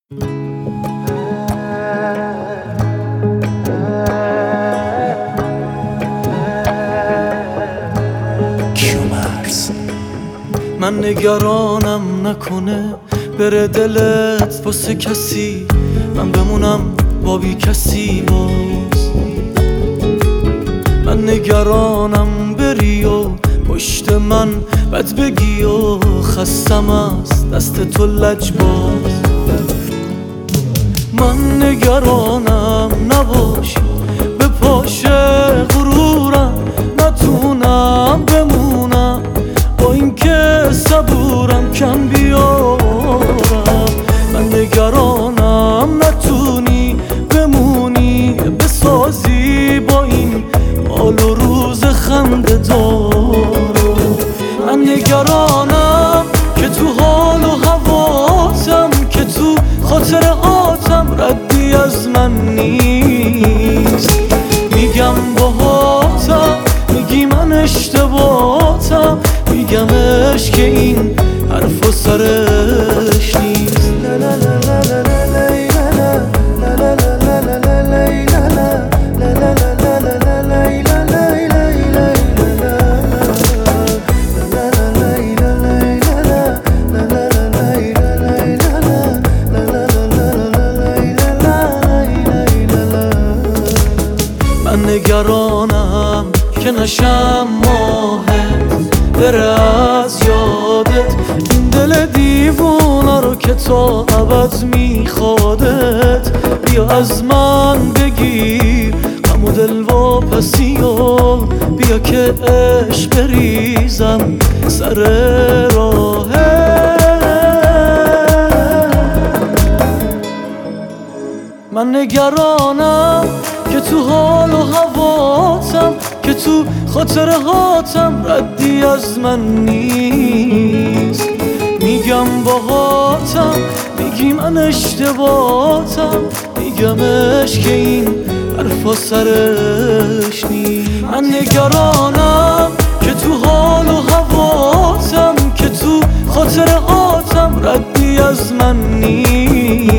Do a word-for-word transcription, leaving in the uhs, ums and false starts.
من نگرانم نکنه بره دلت واسه کسی، من بمونم با بی کسی باز. من نگرانم بری و پشت من بد بگی و خستم از دست تو لجباز. من نگرانم نباشی به پاشه غرورم، نتونم بمونم با اینکه صبورم کم بیارم. من نگرانم نتونی بمونی بسازی با این حال و روز خنده دارم. من نگرانم که تو حال و هواتم، که تو خاطراتم ردی از من نیست. میگم باهاتم، میگی من اشتباهاتم، میگمش که این حرف و سرش نیست. من نگرانم که نشم ماهت بره از یادت، این دل دیوونه رو که تا ابد میخوادت. بیا از من بگیر غم و دل واپسی و بیا که عشق بریزم سر راهت. من نگرانم که تو حال و هواتم، که تو خاطرهاتم ردی از من نیست. میگم باهاتم، میگی من اشتباهاتم، میگمش که این حرفا سرش نیست. من نگرانم که تو حال و هواتم، که تو خاطرهاتم ردی از من نیست.